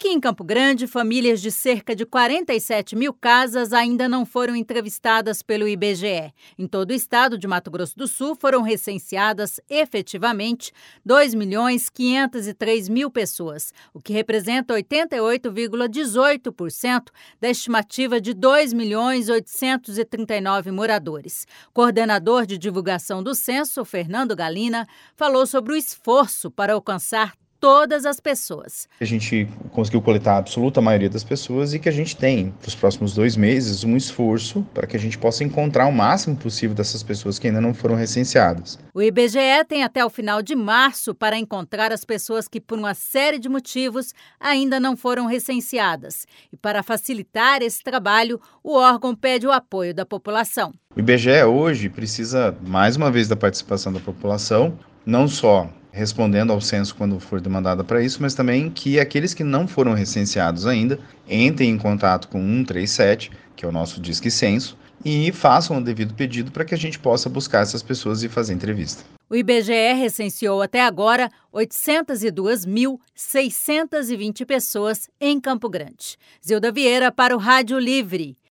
Aqui em Campo Grande, famílias de cerca de 47 mil casas ainda não foram entrevistadas pelo IBGE. Em todo o estado de Mato Grosso do Sul, foram recenseadas efetivamente 2.503.000 pessoas, o que representa 88,18% da estimativa de 2.839.000 moradores. Coordenador de divulgação do censo, Fernando Galina, falou sobre o esforço para alcançar todas as pessoas. A gente conseguiu coletar a absoluta maioria das pessoas e que a gente tem, para os próximos 2 meses, um esforço para que a gente possa encontrar o máximo possível dessas pessoas que ainda não foram recenseadas. O IBGE tem até o final de março para encontrar as pessoas que, por uma série de motivos, ainda não foram recenseadas. E para facilitar esse trabalho, o órgão pede o apoio da população. O IBGE hoje precisa, mais uma vez, da participação da população, não só respondendo ao censo quando for demandada para isso, mas também que aqueles que não foram recenseados ainda entrem em contato com o 137, que é o nosso Disque Censo, e façam o devido pedido para que a gente possa buscar essas pessoas e fazer entrevista. O IBGE recenseou até agora 802.620 pessoas em Campo Grande. Zilda Vieira para o Rádio Livre.